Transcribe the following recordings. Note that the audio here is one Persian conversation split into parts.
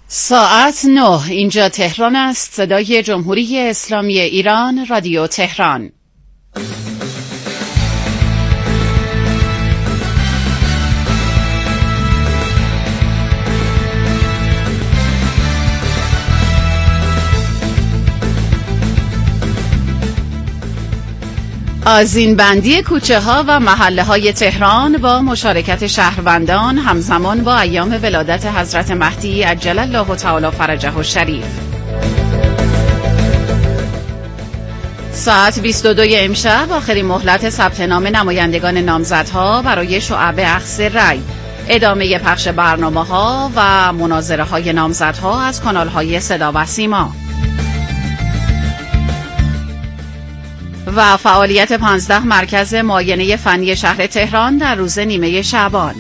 ساعت 9 اینجا تهران است. صدای جمهوری اسلامی ایران، رادیو تهران. آذین بندی کوچه ها و محله های تهران با مشارکت شهروندان همزمان با ایام ولادت حضرت مهدی عجل الله تعالی فرجه الشریف. ساعت 22 امشب آخرین مهلت ثبت نام نمایندگان نامزدها برای شعب اخذ رأی. ادامه پخش برنامه‌ها و مناظره‌های نامزدها از کانال‌های صدا و سیما. و فعالیت 15 مرکز معاینه فنی شهر تهران در روز نیمه شعبان.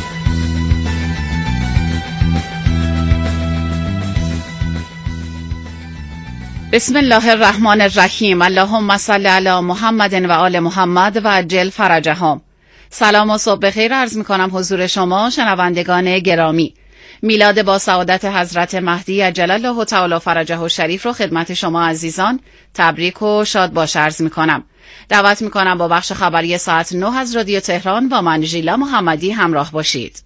بسم الله الرحمن الرحیم. اللهم صل علی محمد و آل محمد و عجل فرجهم. سلام و صبح بخیر عرض می‌کنم حضور شما شنوندگان گرامی. میلاد با سعادت حضرت مهدی عجل الله تعالی فرجه الشریف رو خدمت شما عزیزان تبریک و شاد باش عرض می‌کنم. دعوت می‌کنم با بخش خبری ساعت 9 از رادیو تهران با من ژیلا محمدی همراه باشید.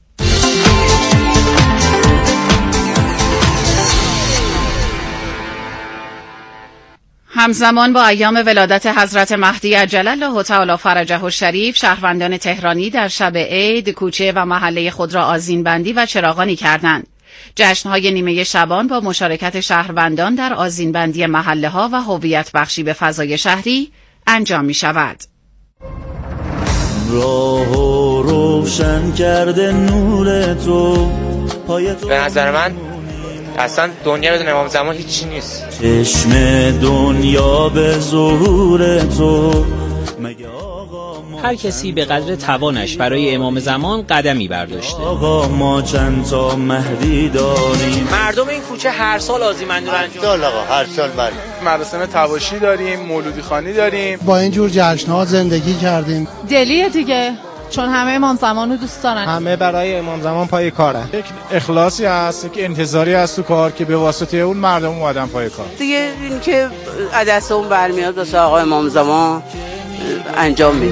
همزمان با ایام ولادت حضرت مهدی عجل الله تعالی فرجه الشریف، شهروندان تهرانی در شب عید کوچه و محله خود را آذین بندی و چراغانی کردند. جشن‌های نیمه شبان با مشارکت شهروندان در آذین بندی محله‌ها و هویت بخشی به فضای شهری انجام می‌شود. راهو روشن کرده نور تو. به نظر من اصلا دنیا بدون امام زمان هیچی نیست. چشم دنیا به ظهور تو. هر کسی به قدر توانش برای امام زمان قدمی برداشته. آقا ما چند تا مهدی داریم. مردم این کوچه هر سال آذین‌بندی رو انجام میدن. آقا هر سال مراسم تواشی داریم، مولودی خوانی داریم. با اینجور جشن‌ها زندگی کردیم. دلیه دیگه، چون همه امام زمان رو دوست دارن. همه برای امام زمان پای کارن. یک اخلاصی هست، یک انتظاری هست تو کار که به واسطه اون مردم اومدن پای کار. دیگه این که عدسه اون برمیاد واسه آقا امام زمان انجام میده.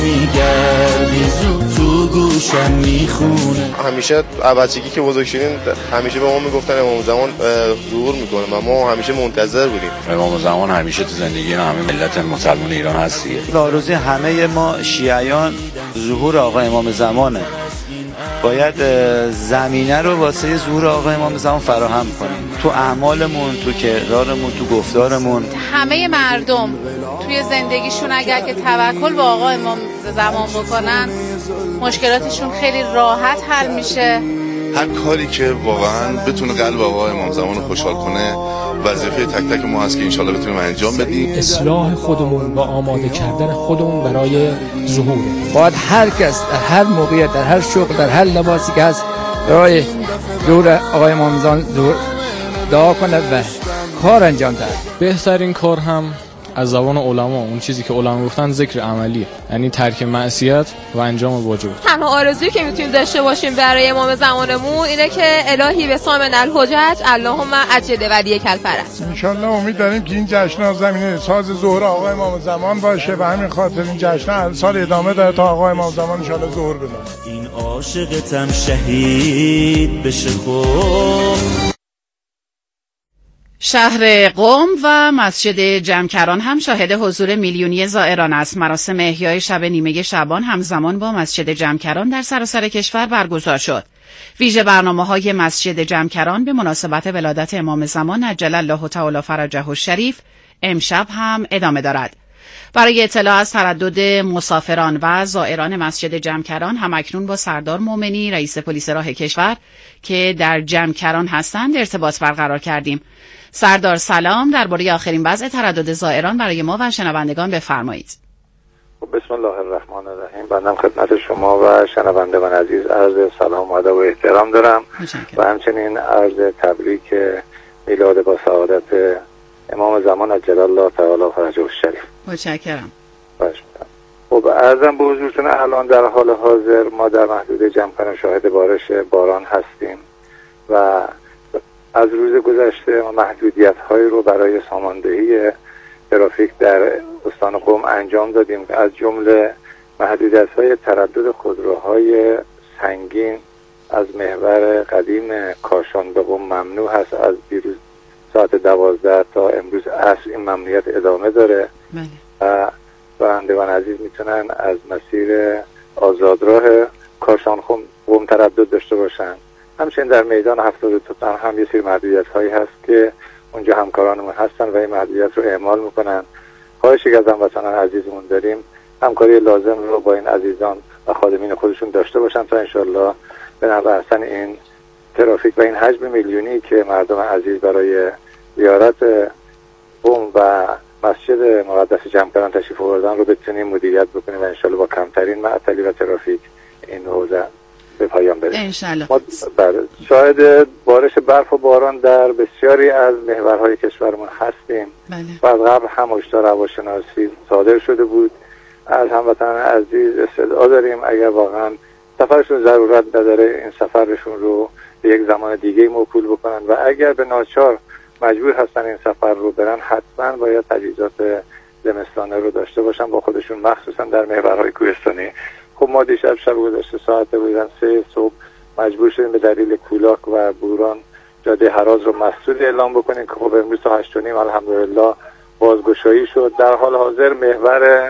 تو گوشم میخونه. همیشه بچگی که بزرگ شدیم همیشه به ما میگفتن امام زمان ظهور میکنه و ما همیشه منتظر بودیم. امام زمان همیشه تو زندگی همه ملت مسلمان ایران هست دیگه. آرزوی همه ما شیعیان ظهور آقا امام زمانه. باید زمینه رو واسه ظهور آقا امام زمان فراهم کنیم، تو اعمالمون، تو کردارمون، تو گفتارمون. همه مردم توی زندگیشون اگر که توکل به آقا امام زمان بکنن مشکلاتشون خیلی راحت حل میشه. هر کاری که واقعا بتونه قلب آقا امام زمان رو خوشحال کنه وظیفه تک تک ما هست که انشالله بتونیم انجام بدیم. اصلاح خودمون و آماده کردن خودمون برای ظهور. باید هر کس در هر موقعیت، در هر شغل، در هر لباسی که هست برای ظهور آقای امام زمان دعا کنه و کار انجام ده. بهترین کار هم از زبان علما، اون چیزی که علما گفتن ذکر عملی، یعنی ترک معصیت و انجام واجب. تنها آرزویی که میتونیم داشته باشیم برای امام زمانمون اینه که الهی به سامن الحجج اللهم عجل ولی کلفرج. ان شاء الله امید داریم که این جشن زمینه ساز ظهور آقا امام زمان باشه و همین خاطر این جشن هر سال ادامه داره تا آقا امام زمان ان شاء الله ظهور بده. این عاشقتم شهید بشه خوب. شهر قم و مسجد جمکران هم شاهد حضور میلیونی زائران است. مراسم احیای شب نیمه شعبان همزمان با مسجد جمکران در سراسر کشور برگزار شد. ویژه برنامه‌های مسجد جمکران به مناسبت ولادت امام زمان عجل الله تعالی فرجه الشریف امشب هم ادامه دارد. برای اطلاع از تردد مسافران و زائران مسجد جمکران همکنون با سردار مومنی رئیس پلیس راه کشور که در جمکران هستند ارتباط برقرار کردیم. سردار سلام، درباره آخرین وضع تردد زائران برای ما و شنوندگان بفرمایید. بسم الله الرحمن الرحیم. بنده خدمت شما و شنوندگان عزیز عرض سلام و ادب و احترام دارم و همچنین عرض تبریک میلاد با سعادت امام زمان عجل الله تعالی فرجه الشریف. متشکرم. خب عرضم به حضورتون الان در حال حاضر ما در محدوده جمکران شاهد بارش باران هستیم و از روز گذشته ما محدودیت‌هایی رو برای ساماندهی ترافیک در استان قم انجام دادیم، از جمله محدودیت‌های تردد خودروهای سنگین از محور قدیم کاشان به قم ممنوع هست. از دیروز ساعت 12 تا امروز عصر این ممنوعیت ادامه داره. و رانندگان عزیز میتونن از مسیر آزادراه کاشان قم تردد داشته باشن. همچنین در میدان 72 هم یه سری محدودیت‌هایی هست که اونجا همکارانمون هستن و این محدودیت رو اعمال میکنن. خواهشی که از هموطنان عزیزمون داریم همکاری لازم رو با این عزیزان و خادمین خودشون داشته باشن تا انشالله به نحو احسن این ترافیک و این حجم میلیونی که مردم عزیز برای زیارت قم و مسجد مقدس جمکران تشریف آوردن رو بتونیم مدیریت بکنیم و انشالله با کمترین معطلی و ترافیک این حوزه به پایان برسیم. انشالله. ما شاهد بارش برف و باران در بسیاری از محورهای کشورمون هستیم. و از قبل هم هشدار هواشناسی صادر شده بود. از هموطنان عزیز استدعا داریم اگر واقعا سفرشون ضرورت نداره این سفرشون رو به یک زمان دیگه موکول بکنن و اگر به ناچار مجبور هستن این سفر رو برن حتما باید تجهیزات زمستانه رو داشته باشن با خودشون، مخصوصا در محورهای کوهستانی. خب ما دیشب شب گذشته ساعت بودن 3 صبح مجبور شدیم به دلیل کولاک و بوران جاده هراز رو مسدود اعلام بکنیم که خب امروز تا 8:30 الحمدلله بازگشایی شد. در حال حاضر محور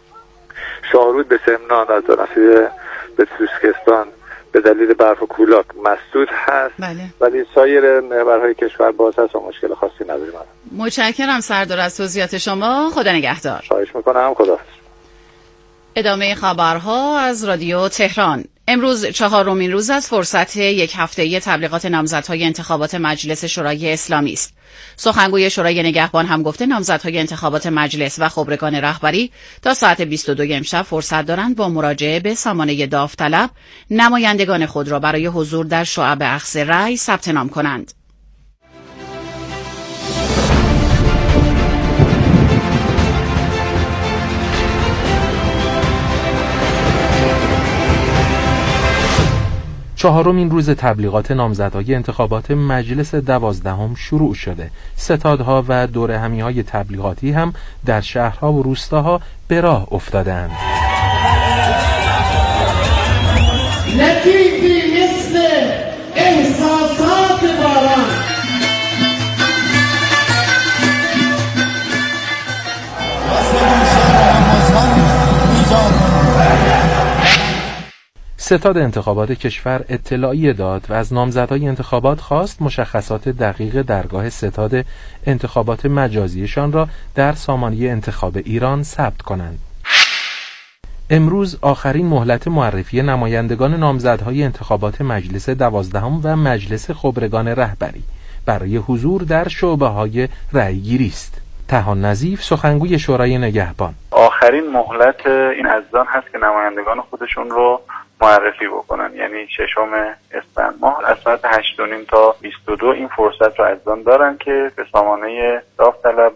شاهرود به سمنان از رسید به سوسکستان به دلیل برف و کولاک مسدود هست. ولی سایر محورهای کشور باز هست و مشکل خاصی نداریم. متشکرم سردار از توضیحات شما. خدا نگهدار. خواهش میکنم. خدا. ادامه خبرها از رادیو تهران. امروز 4مین روز از فرصت یک هفته‌ای تبلیغات نامزدهای انتخابات مجلس شورای اسلامی است. سخنگوی شورای نگهبان هم گفته نامزدهای انتخابات مجلس و خبرگان رهبری تا ساعت 22 امشب فرصت دارند با مراجعه به سامانه داوطلب نمایندگان خود را برای حضور در شعب اخذ رأی ثبت نام کنند. چهارمین روز تبلیغات نامزدهای انتخابات مجلس 12 شروع شده. ستادها و دورهمی‌های تبلیغاتی هم در شهرها و روستاها به راه افتادند. لطیفی مثل احساسات باران ستاد انتخابات کشور اطلاعیه داد و از نامزدهای انتخابات خواست مشخصات دقیق درگاه ستاد انتخابات مجازیشان را در سامانه انتخاب ایران ثبت کنند. امروز آخرین مهلت معرفی نمایندگان نامزدهای انتخابات مجلس 12 و مجلس خبرگان رهبری برای حضور در شعبه‌های رأی‌گیری است. طحان نظیف سخنگوی شورای نگهبان: آخرین مهلت این عزیزان هست که نمایندگان خودشون رو معرفی بکنن، یعنی 6 اسفند ماه از ساعت 8:30 تا 22 این فرصت رو عزیزان دارن که به سامانه داوطلب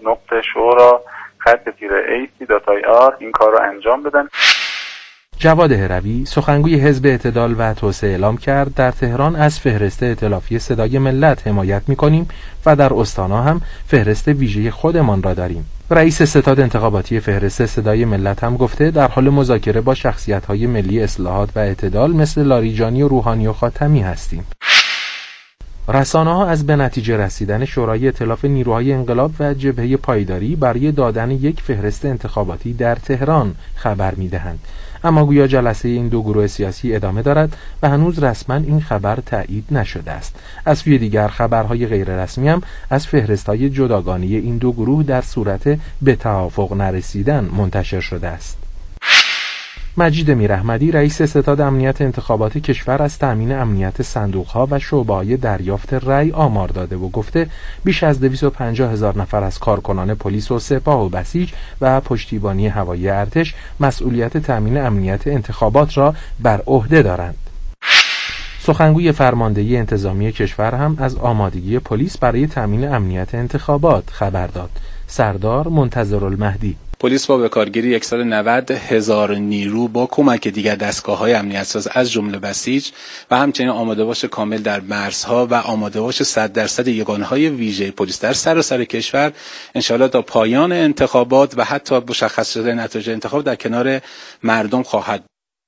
.شورا_AC.ir این کار رو انجام بدن. جواد هروی سخنگوی حزب اعتدال و توسعه اعلام کرد در تهران از فهرست ائتلافی صدای ملت حمایت می‌کنیم و در استان‌ها هم فهرست ویژه خودمان را داریم. رئیس ستاد انتخاباتی فهرست صدای ملت هم گفته در حال مذاکره با شخصیت‌های ملی اصلاحات و اعتدال مثل لاریجانی و روحانی و خاتمی هستیم. رسانه‌ها از به نتیجه رسیدن شورای ائتلاف نیروهای انقلاب و جبهه پایداری برای دادن یک فهرست انتخاباتی در تهران خبر می‌دهند. اما گویا جلسه این دو گروه سیاسی ادامه دارد و هنوز رسما این خبر تایید نشده است. از سوی دیگر خبرهای غیر رسمی هم از فهرست‌های جداگانه این دو گروه در صورت به توافق نرسیدن منتشر شده است. مجید میراحمدی رئیس ستاد امنیت انتخابات کشور از تأمین امنیت صندوق‌ها و شعبه‌های دریافت رأی آمار داده و گفته بیش از 250,000 نفر از کارکنان پلیس و سپاه و بسیج و پشتیبانی هوایی ارتش مسئولیت تأمین امنیت انتخابات را بر عهده دارند. سخنگوی فرماندهی انتظامی کشور هم از آمادگی پلیس برای تأمین امنیت انتخابات خبر داد. سردار منتظرالمهدی: پلیس با بکارگیری 190,000 نیرو با کمک دیگر دستگاه‌های امنیت‌ساز از جمله بسیج و همچنین آماده‌باش کامل در مرزها و آماده‌باش 100% یگانه‌های ویژه پلیس در سراسر کشور انشاءالله تا پایان انتخابات و حتی مشخص شدن نتایج انتخاب در کنار مردم خواهد.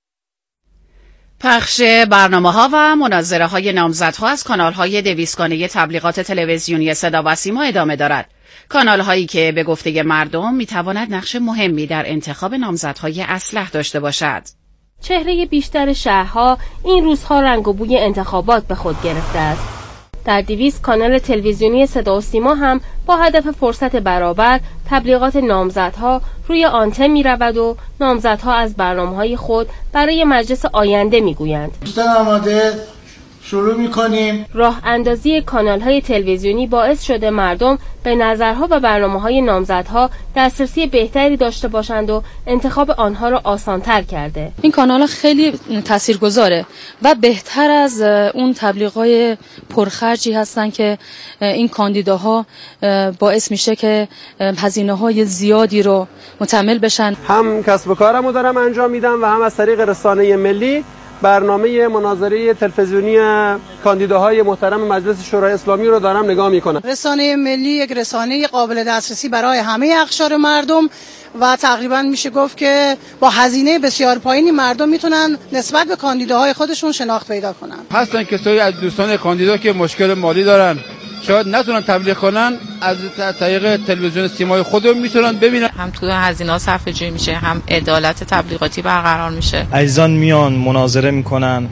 پخش برنامه‌ها و مناظره‌های نامزدها از کانال‌های 200 گانه تبلیغات تلویزیونی صدا و سیما ادامه دارد. کانال‌هایی که به گفته مردم می‌تواند نقش مهمی در انتخاب نامزدهای اصلح داشته باشد. چهره بیشتر شهرها این روزها رنگ و بوی انتخابات به خود گرفته است. در 200 کانال تلویزیونی صدا و سیما هم با هدف فرصت برابر تبلیغات نامزدها روی آنتن می رود و نامزدها از برنامه‌های خود برای مجلس آینده می گویند. دوستان آماده شروع می کنیم. راه اندازی کانال های تلویزیونی باعث شده مردم به نظرها و برنامه های نامزدها دسترسی بهتری داشته باشند و انتخاب آنها را آسان‌تر کرده. این کانال ها خیلی تاثیرگذاره و بهتر از اون تبلیغات پرخرجی هستن که این کاندیداها باعث میشه که هزینه‌های زیادی رو متحمل بشن. هم کسب و کارمو دارم انجام میدم و هم از طریق رسانه ملی برنامه مناظره تلویزیونی کاندیداهای محترم مجلس شورای اسلامی رو دارم نگاه میکنم. رسانه ملی یک رسانه قابل دسترسی برای همه اقشار مردم و تقریبا میشه گفت که با هزینه بسیار پایینی مردم میتونن نسبت به کاندیداهای خودشون شناخت پیدا کنن. هستن کسایی از دوستان کاندیدا که مشکل مالی دارن، شاید نتونن تبلیغ کنن، از طریق تلویزیون سیمای خودمون میتونن ببینن. هم تو هزینه‌ها صرفه‌جویی میشه، هم عدالت تبلیغاتی برقرار میشه. عزیزان میان مناظره میکنن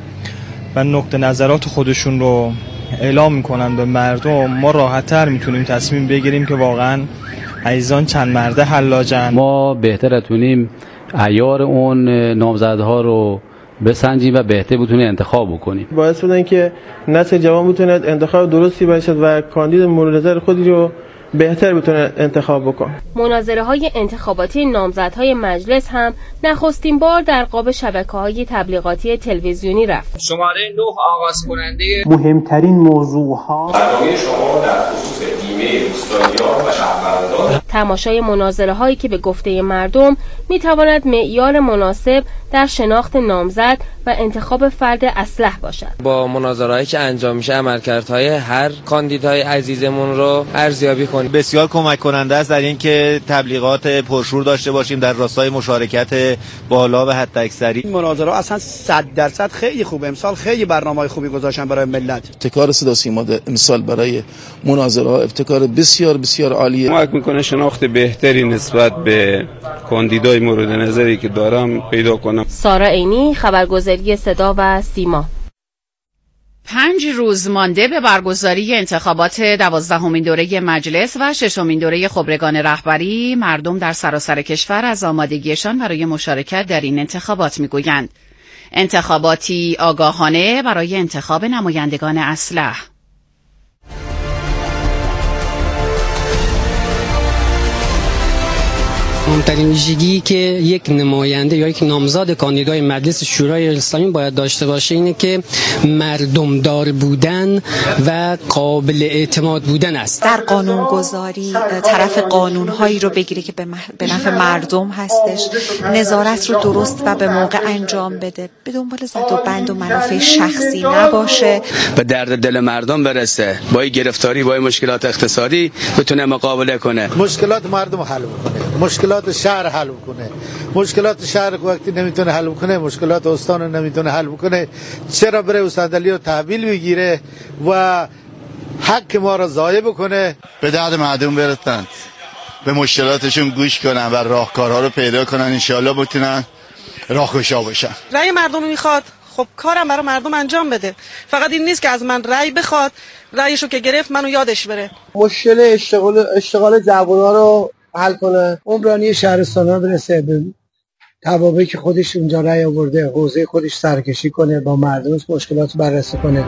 و نقطه نظرات خودشون رو اعلام میکنن به مردم. ما راحت‌تر میتونیم تصمیم بگیریم که واقعا عزیزان چند مرده حلاجن. ما بهتر اتونیم عیار اون نامزدها رو بسنجیم و بهتر بتونیم انتخاب بکنیم. باعث بودن که نسل جوان بتونه انتخاب درستی باشد و کاندید مورد نظر خودی رو بهتر بتونه انتخاب بکنه. مناظره های انتخاباتی نامزدهای مجلس هم نخستین بار در قاب شبکه‌های تبلیغاتی تلویزیونی رفت. شماره 9 آغاز کننده مهمترین موضوعها برنامه شما در خصوص بیمه روستایی‌ها و شهروندان. تماشای مناظره هایی که به گفته مردم میتواند معیار مناسب در شناخت نامزد و انتخاب فرد اصلح باشد. با مناظرهایی که انجام میشه عملکردهای هر کاندیدای عزیزمون رو ارزیابی کنیم. بسیار کمک کننده است در اینکه تبلیغات پرشور داشته باشیم در راستای مشارکت بالا و حداکثری. این مناظره اصلا 100% خیلی خوبه. امسال خیلی برنامه‌های خوبی گذاشتن برای ملت. ابتکار صدا سیما امسال برای مناظره ابتکار بسیار بسیار عالیه. کمک میکنه شناخت بهتری نسبت به کاندیدای مورد نظری که دارم پیدا کنم. سارا عینی، خبرگزاری صدا و سیما. 5 روز مانده به برگزاری انتخابات 12مین دوره مجلس و 6مین دوره خبرگان رهبری، مردم در سراسر کشور از آمادگیشان برای مشارکت در این انتخابات میگویند. انتخاباتی آگاهانه برای انتخاب نمایندگان اصلح. مهمترین ویژگی که یک نماینده یا یک نامزد کاندیدای مجلس شورای اسلامی باید داشته باشه اینه که مردمدار بودن و قابل اعتماد بودن است. در قانونگذاری طرف قانونهایی رو بگیره که به نفع مردم هستش، نظارت رو درست و به موقع انجام بده، به دنبال زد و بند و منافع شخصی نباشه، به درد دل مردم برسه، با گرفتاری با مشکلات اقتصادی بتونه مقابله کنه، مشکلات مردم حل کنه، مشکلات شهر حل کنه. مشکلات شهر وقتی نمیتونه حل کنه، مشکلات استان رو نمیتونه حل کنه، چرا بره صندلی رو تحویل بگیره و حق ما رو ضایع بکنه؟ به درد مردم برسن، به مشکلاتشون گوش کنن و راهکارها رو پیدا کنن، انشالله بتونن راهگشا باشن. رأی مردم میخواد، خب کارم برای مردم انجام بده. فقط این نیست که از من رأی بخواد، رأیشو که گرفت منو یادش بره. مشکل اشتغال جوان‌ها رو حل کنه، عمرانی شهرستان‌ها برسه به توابعی که خودش اونجا رأی آورده، حوزه خودش سرکشی کنه، با مردمش مشکلات بررسی کنه.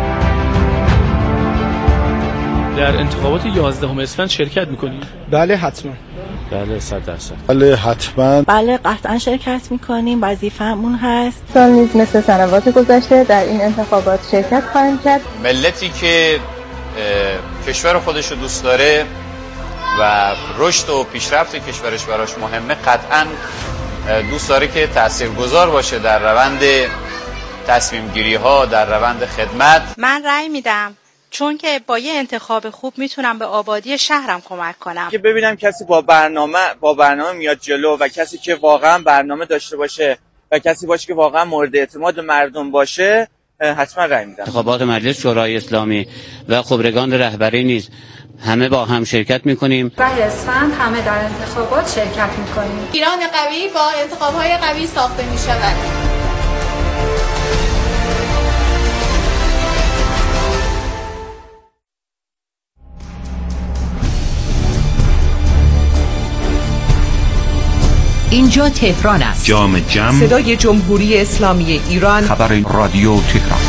در انتخابات 11 اسفند شرکت می‌کنید؟ بله حتما. بله 100%. بله حتما. بله قطعا شرکت می‌کنیم، وظیفه‌مون هست. سال نیز مثل سنوات گذشته در این انتخابات شرکت خواهیم کرد. ملتی که کشور خودش رو دوست داره و رشد و پیشرفت کشورش براش مهمه، قطعاً دوست داره که تاثیرگذار باشه در روند تصمیم گیری ها، در روند خدمت. من رأی میدم چون که با یه انتخاب خوب میتونم به آبادی شهرم کمک کنم. که ببینم کسی با برنامه میاد جلو و کسی که واقعا برنامه داشته باشه و کسی باشه که واقعا مورد اعتماد مردم باشه، حتما رأی میدم. انتخابات مجلس شورای اسلامی و خبرگان رهبری نیز همه با هم شرکت میکنیم. ده اسفند همه در انتخابات شرکت میکنیم. ایران قوی با انتخاب‌های قوی ساخته میشود. اینجا تهران است. جام جم، صدای جمهوری اسلامی ایران، خبر رادیو تهران.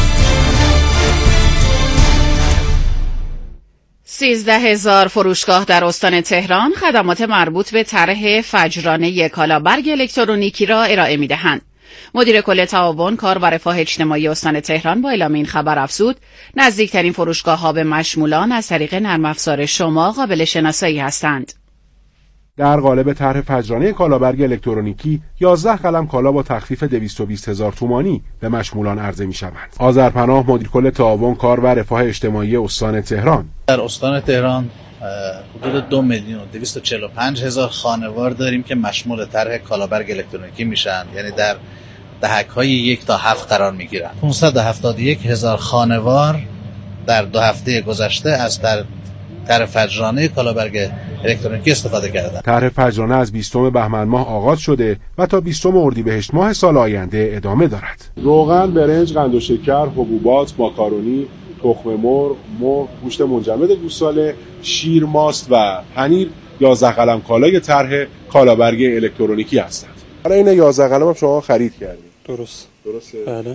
13,000 فروشگاه در استان تهران خدمات مربوط به طرح فجرانه کالابرگ الکترونیکی را ارائه می‌دهند. مدیر کل تعاون کار و رفاه اجتماعی استان تهران با اعلام این خبر افزود نزدیکترین فروشگاه‌ها به مشمولان از طریق نرم افزار شما قابل شناسایی هستند. در قالب طرح فجرانه کالابرگ الکترونیکی 11 قلم کالا با تخفیف 220,000 تومانی به مشمولان عرضه می‌شوند. آذرپناه مدیر کل تعاون کار و رفاه اجتماعی استان تهران: در استان تهران حدود 2,245,000 خانوار داریم که مشمول طرح کالابرگ الکترونیکی میشن، یعنی در دهک‌های 1 تا 7 قرار میگیرن. 571,000 خانوار در 2 هفته گذشته از طرح فجرانه کالابرگ الکترونیکی استفاده کردن. طرح فجرانه از 20 بهمن ماه آغاز شده و تا 20 اردیبهشت ماه سال آینده ادامه دارد. روغن، برنج، قند و شکر، حبوبات، ماکارونی، تخم مرغ، گوشت منجمد گوساله، شیر، ماست و پنیر 11 قلم کالای طرح کالابرگ الکترونیکی هستند. حالا این 11 قلم هم شما خرید کردید. درسته؟ بله.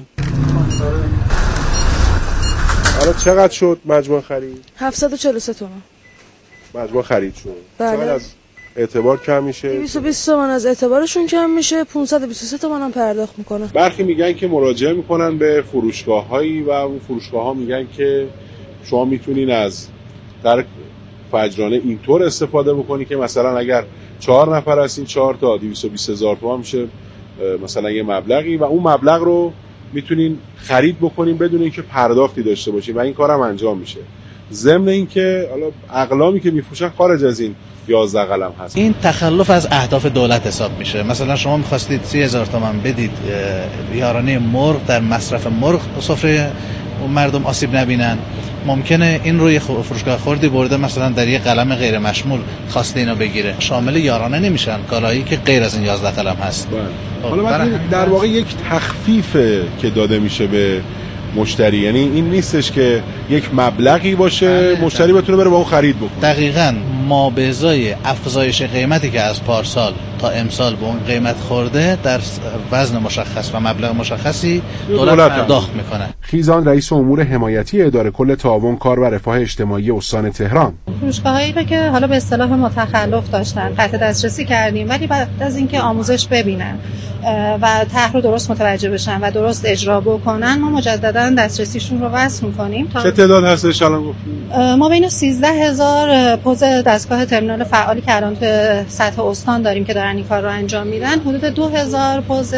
حالا چقدر شد مجموع خرید؟ 743 تومان. مجموع خرید شد. بله. چقدر از اعتبار کم میشه؟ 220 تومان از اعتبارشون کم میشه، 523 تومان هم پرداخت میکنن. برخی میگن که مراجعه میکنن به فروشگاه‌هایی و اون فروشگاه‌ها میگن که شما میتونین از در فجرانه اینطور استفاده بکنی که مثلا اگر 4 نفر هستین 4 تا 220,000 تومان میشه مثلا یه مبلغی و اون مبلغ رو میتونین خرید بکنین بدون اینکه پرداختی داشته باشین و این کارم انجام میشه. ضمن اینکه حالا اقلامی که میفروشن خارج از این 11 قلم هست. این تخلف از اهداف دولت حساب میشه. مثلا شما می‌خواستید 30,000 تومان بدید یارانه مرغ در مصرف مرغ سفره مردم آسیب نبینن، ممکنه این روی فروشگاه خوردی برده مثلا در یک قلم غیر مشمول خواسته اینو بگیره، شامل یارانه نمیشن کالایی که غیر از این 11 قلم هست. حالا در واقع یک تخفیف که داده میشه به مشتری، یعنی این نیستش که یک مبلغی باشه مشتری بتونه بره با اون خرید بکنه. دقیقاً ما به ازای افزایش قیمتی که از پارسال تا امسال به اون قیمت خورده در وزن مشخص و مبلغ مشخصی دولت پرداخت میکنه. خیزان رئیس امور حمایتی اداره کل تعاون کار و رفاه اجتماعی استان تهران: فروشگاهایی رو که حالا به اصطلاح متخلف داشتن قطع دسترسی کردیم، ولی بعد از اینکه آموزش ببینن و طرح رو درست متوجه بشن و درست اجرا بکنن ما مجددا دسترسیشون رو وصل می‌کنیم. چه تعداد هستش الان گفتید؟ ما بین 13,000 پوز دستگاه ترمینال فعالی که الان تو سطح استان داریم که دارن این کار رو انجام میدن، حدود 2,000 پوز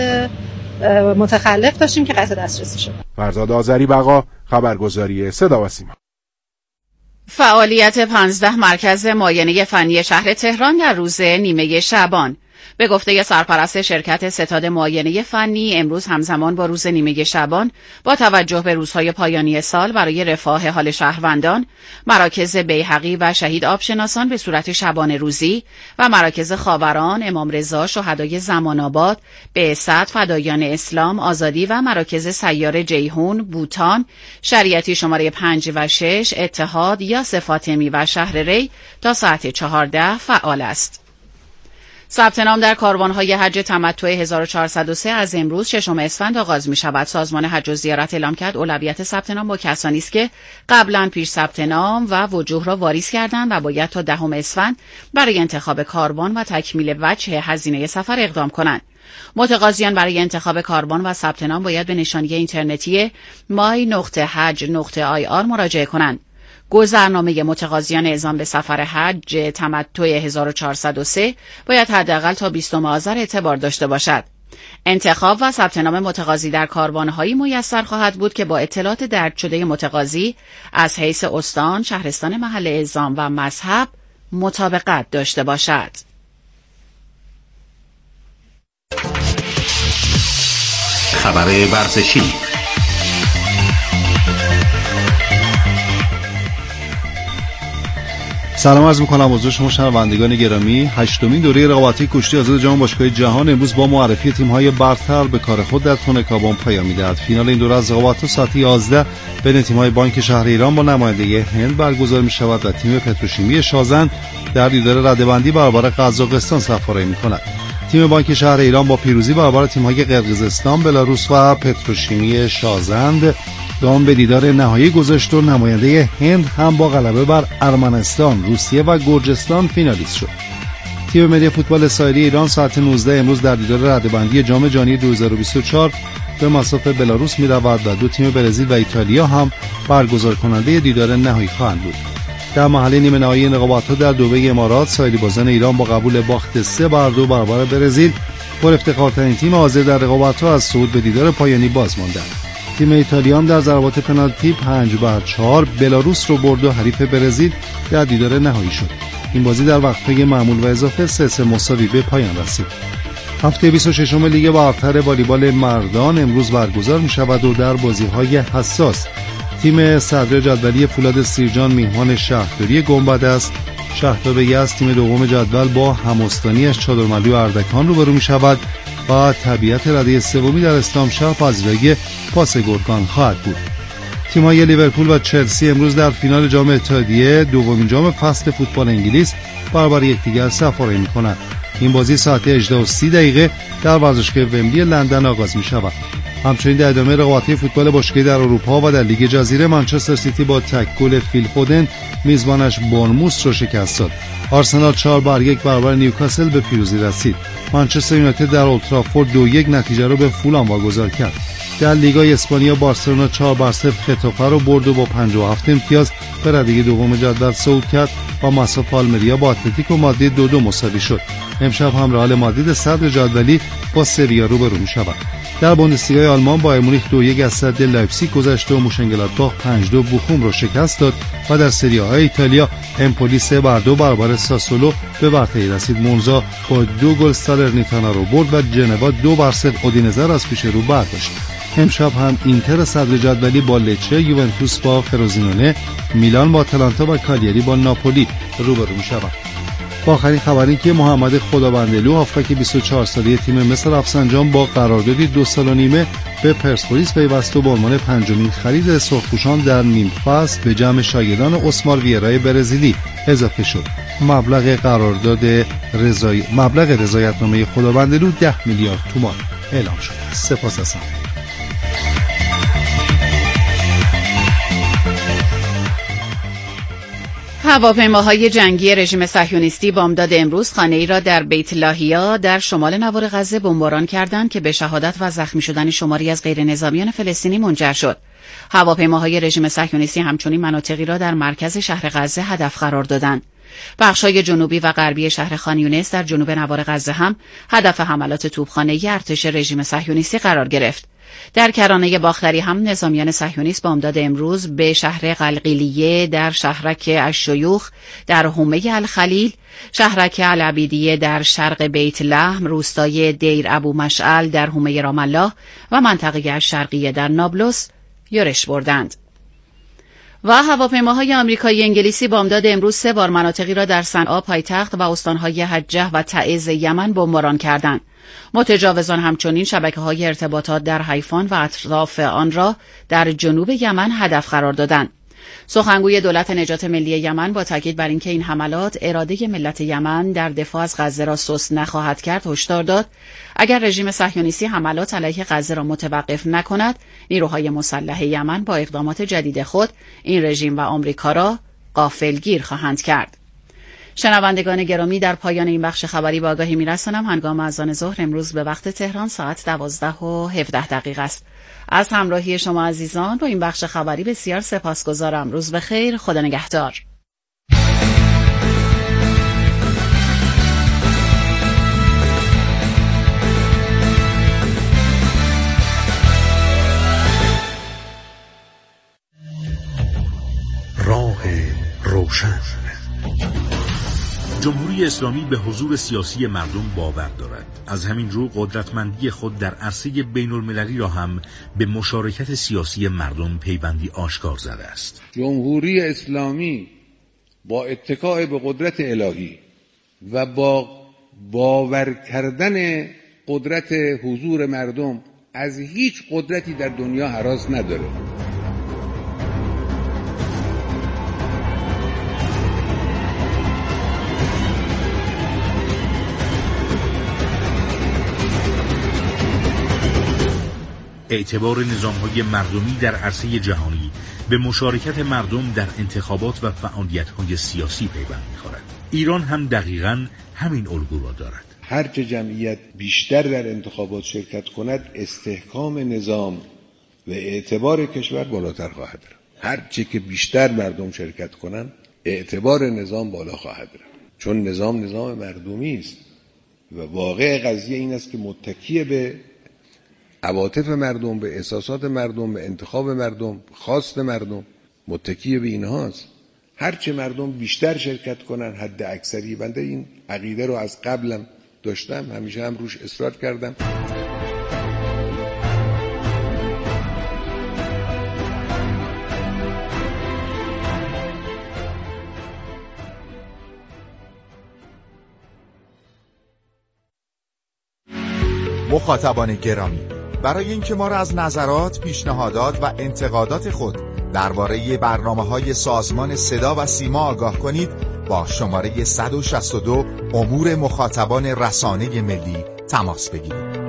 متخلف داشتیم که قطع دسترسی شد. فرزاد آذری بقا، خبرگزاری صدا و سیما. فعالیت 15 مرکز معاینه فنی شهر تهران در روز نیمه شعبان. به گفته سرپرست شرکت ستاد معاینه فنی، امروز همزمان با روز نیمه شعبان با توجه به روزهای پایانی سال برای رفاه حال شهروندان، مراکز بیهقی و شهید آبشناسان به صورت شبانه روزی و مراکز خاوران، امام رضا، شهدای زمان آباد، بعثت، فدایان اسلام، آزادی و مراکز سیار جیهون، بوتان، شریعتی شماره 5 و 6، اتحاد، یاس فاطمی و شهر ری تا ساعت 14 فعال است. ثبت نام در کاروان‌های حج تمتع 1403 از امروز 6 اسفند آغاز می‌شود. سازمان حج و زیارت اعلام کرد اولویت ثبت نام با کسانی است که قبلا پیش ثبت نام و وجوه را واریز کردند و باید تا 10 اسفند برای انتخاب کاروان و تکمیل وجه هزینه سفر اقدام کنند. متقاضیان برای انتخاب کاروان و ثبت نام باید به نشانی اینترنتی my.haj.ir مراجعه کنند. گذرنامه متقاضیان اعزام به سفر حج تمتع 1403 باید حداقل تا 20 آذر اعتبار داشته باشد. انتخاب و ثبت نام متقاضی در کاروان‌هایی میسر خواهد بود که با اطلاعات درج شده متقاضی از حیث استان، شهرستان محل اعزام و مذهب مطابقت داشته باشد. خبر ورزشی. سلام عرض می‌کنم حضور شما شنوندگان گرامی. 8مین دوره رقابت‌های کشتی آزاد جام باشگاه جهان امروز با معرفی تیم‌های برتر به کار خود در تونکابون پایان می‌دهد. فینال این دوره از رقابت‌ها ساعت 11 بین تیم‌های بانک شهر ایران با نمایندگی هند برگزار می‌شود و تیم پتروشیمی شازند در دیدار رده‌بندی برابر قزاقستان سفارایی می‌کند. تیم بانک شهر ایران با پیروزی برابر تیم‌های قرقیزستان، بلاروس و پتروشیمی شازند گام به دیدار نهایی گذاشت و نماینده هند هم با غلبه بر ارمنستان، روسیه و گرجستان فینالیست شد. تیم ملی فوتبال سایری ایران ساعت 19 امروز در دیدار رده‌بندی جام جهانی 2024 به مصاف بلاروس می‌رود و دو تیم برزیل و ایتالیا هم برگزار کننده دیدار نهایی خواهند بود. در مرحله نیمه نهایی این رقابت‌ها در دبی امارات، سایری بازان ایران با قبول باخت 3-2 برابر برزیل پر افتخارترین تیم حاضر در رقابت‌ها از صعود به دیدار پایانی باز ماندند. تیم ایتالیا در ضربات پنالتی 5-4 بلاروس رو برد و حریف برزیل در دیدار نهایی شد. این بازی در وقت‌های معمول و اضافه 3-3 مساوی به پایان رسید. هفته 26 لیگ برتر والیبال مردان امروز برگزار می‌شود و در بازی‌های حساس تیم صدر جدولی فولاد سیرجان میهمان شهرداری گنبد است. شهردار یزد تیم دوم جدول با هم‌استانی‌اش چادرملو اردکان روبرو می‌شود و طبیعت رده سومی در اسلامشهر پذیرایی پاس گرگان خواهد بود. تیم‌های لیورپول و چلسی امروز در فینال جام اتحادیه دومین جام فصل فوتبال انگلیس برابر یکدیگر سفارایی می‌کنند. این بازی ساعت 18:30 در ورزشگاه ومبلی لندن آغاز می‌شود. همچنین در ادامه رقابت‌های فوتبال باشگاهی در اروپا و در لیگ جزیره منچستر سیتی با تک گل فیل فودن میزبانش بورنموث را شکست داد. آرسنال 4-1 برابر نیوکاسل به پیروزی رسید. منچستر یونایتد در اولترافورد 2-1 نتیجه را به فولام واگذار کرد. در لیگای اسپانیا بارسلونا 4-0 خطافه را برد و با 57 امتیاز به رده دوم جدول صعود کرد و ماسا پالمریا با اتلتیکو مادرید 2-2 مساوی شد. امشب هم رئال مادرید صدر جدولی با سویا روبرو می‌شود. در بوندسلیگای آلمان بایر مونیخ 2-1 از صد لایپزیگ گذشت و موشنگلادباخ 5-2 بوخوم را شکست داد و در سری آ ایتالیا امپولی 3-2 برابر ساسولو به برتری رسید. مونزا با 2 گل سالرنیتانا را برد و جنوا 2-0 اودینزه را از پیش رو برداشت. امشب هم اینتر صدر جدولی با لچه، یوونتوس با فروزینونه، میلان با آتلانتا و کالیاری با ناپولی روبرو می‌شوند. با آخرین خبر این که محمد خداوندلو هافبک 24 ساله تیم مصر رفسنجان با قراردادی 2 سال و نیمه به پرسپولیس پیوست و به عنوان پنجمین خرید سرخپوشان در نیم فصل به جمع شاگردان اسمار ویرای برزیلی اضافه شد. مبلغ رضایتنامه خداوندلو 10 میلیارد تومان اعلام شده است. سپاس از همه. هواپیماهای جنگی رژیم صهیونیستی بامداد امروز خانه‌ای را در بیت لاهیا در شمال نوار غزه بمباران کردند که به شهادت و زخمی شدن شماری از غیرنظامیان فلسطینی منجر شد. هواپیماهای رژیم صهیونیستی همچنین مناطقی را در مرکز شهر غزه هدف قرار دادند. بخش‌های جنوبی و غربی شهر خان یونس در جنوب نوار غزه هم هدف حملات توپخانه‌ای ارتش رژیم صهیونیستی قرار گرفت. در کرانه باختری هم نظامیان صهیونیست بامداد امروز به شهر قلقیلیه در شهرک الشیوخ در حومه الخلیل، شهرک العبیدیه در شرق بیت لحم، روستای دیر ابو مشعل در حومه رام الله و منطقه الشرقیه در نابلس یورش بردند. و هواپیماهای آمریکایی انگلیسی بامداد امروز 3 بار مناطقی را در صنعا پایتخت و استانهای حجه و تعز یمن بمباران کردند. متجاوزان همچنین شبکه‌های ارتباطات در حیفان و اطراف آن را در جنوب یمن هدف قرار دادند. سخنگوی دولت نجات ملی یمن با تاکید بر اینکه این حملات اراده ملت یمن در دفاع از غزه را سست نخواهد کرد هشدار داد اگر رژیم صهیونیستی حملات علیه غزه را متوقف نکند، نیروهای مسلح یمن با اقدامات جدید خود این رژیم و آمریکا را غافلگیر خواهند کرد. شنوندگان گرامی، در پایان این بخش خبری با آگاهی می‌رسانم هنگام اذان ظهر امروز به وقت تهران ساعت 12:17 است. از همراهی شما عزیزان با این بخش خبری بسیار سپاسگزارم. روز بخیر، خدا نگهدار. راه روشن. جمهوری اسلامی به حضور سیاسی مردم باور دارد. از همین رو قدرتمندی خود در عرصه بین المللی را هم به مشارکت سیاسی مردم پیوندی آشکار زده است. جمهوری اسلامی با اتکاء به قدرت الهی و با باور کردن قدرت حضور مردم از هیچ قدرتی در دنیا هراس نداره. اعتبار نظام‌های مردمی در عرصه جهانی به مشارکت مردم در انتخابات و فعالیت‌های سیاسی پیوند می‌خورد. ایران هم دقیقاً همین الگو را دارد. هرچه جمعیت بیشتر در انتخابات شرکت کند، استحکام نظام و اعتبار کشور بالاتر خواهد رفت. هرچه که بیشتر مردم شرکت کنند، اعتبار نظام بالا خواهد رفت. چون نظام مردمی است و واقع قضیه این است که متکی به عواطف مردم، به احساسات مردم، به انتخاب مردم، خواست مردم، متکی به اینهاست. هرچه مردم بیشتر شرکت کنن حد اکثری. بنده این عقیده رو از قبلم داشتم، همیشه هم روش اصرار کردم. مخاطبان گرامی، برای اینکه ما را از نظرات، پیشنهادات و انتقادات خود درباره برنامه‌های سازمان صدا و سیما آگاه کنید، با شماره 162 امور مخاطبان رسانه ملی تماس بگیرید.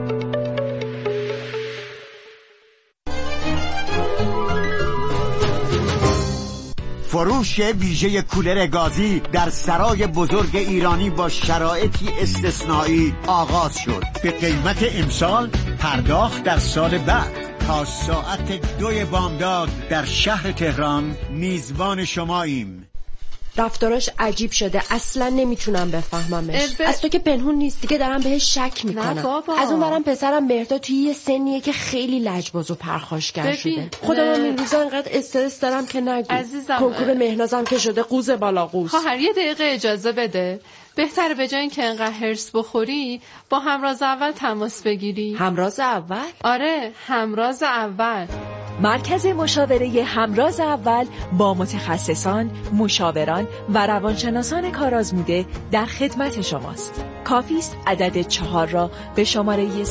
فروش ویژه کولر گازی در سرای بزرگ ایرانی با شرایطی استثنایی آغاز شد. به قیمت امسال، پرداخت در سال بعد. تا ساعت 2 بامداد در شهر تهران میزبان شماییم. رفتاراش عجیب شده، اصلا نمیتونم بفهممش. از تو که پنهون نیست دیگه، دارم بهش شک میکنم. از اون برم پسرم مهرداد توی یه سنیه که خیلی لجباز و پرخاشگر شده. خودم این روزا انقدر استرس دارم که نگو. کنکور مهنازم که شده قوز بالا قوز. خواهر یه دقیقه اجازه بده. بهتره به جای اینکه انقدر هرس بخوری با همراز اول تماس بگیری. همراز اول؟ آره، همراز اول. مرکز مشاوره همراز اول با متخصصان، مشاوران و روانشناسان کارآزموده در خدمت شماست. کافی است عدد 4 را به شماره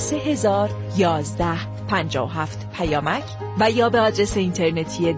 301157 پیامک و یا به آدرس اینترنتی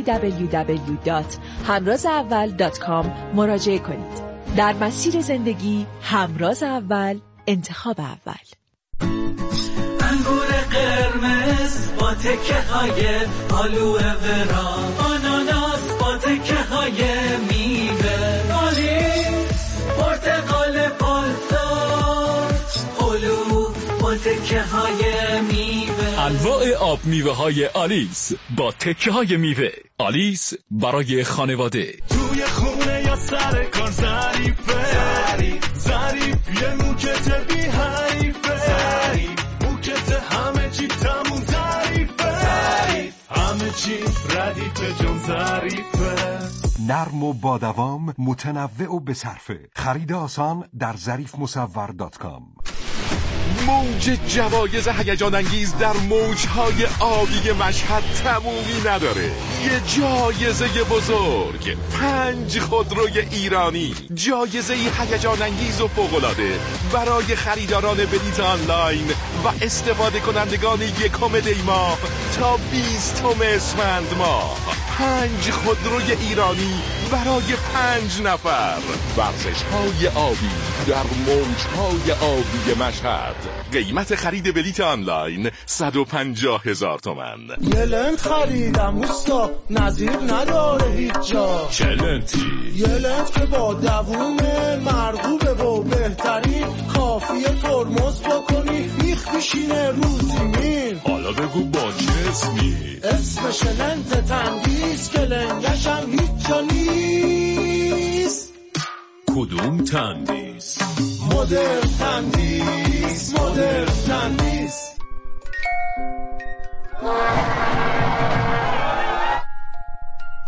www.hamrazaval.com مراجعه کنید. در مسیر زندگی همراز اول، انتخاب اول. انگور قرمز با تکه های آلوه ورا، آناناس با تکه های میوه، آلیس پرتقال پالدار، هلو با تکه های میوه. انواع آب میوه های آلیس با تکه های میوه. آلیس برای خانواده. توی خونه یا سر کار ظریفه، ظریف یه موکت بی حریفه، موکت همه چی تموم ظریفه، همه چی ردیفه جون ظریفه. نرم و با دوام، متنوع و بصرفه. خرید آسان در ظریفمصور.com. موج جوایز هیجان انگیز در موجهای آبی مشهد تمومی نداره. یه جایزه بزرگ، 5 خودروی ایرانی، جایزه هیجان انگیز و فوق‌العاده برای خریداران بلیط آنلاین و استفاده کنندگان 1 دی ماه تا 20 اسفند ماه. 5 خودروی ایرانی برای 5 نفر. ورزش های آبی در موج های آبی مشهد. قیمت خرید بلیت آنلاین 150,000 تومان. یه لنت خریدم اوستا، نظیر نداره هیچ جا. چه لنتی؟ یه لنت که با دووم مرغوبه و بهترین، کافیه ترمز بکنی میخ میشینه رو زمین. حالا بگو با چه اسمی؟ اسمش لنت تندیس که لنگشم هیچ جا نیست. کدوم تندیس؟ مدرن تندیس، مدرن تندیس.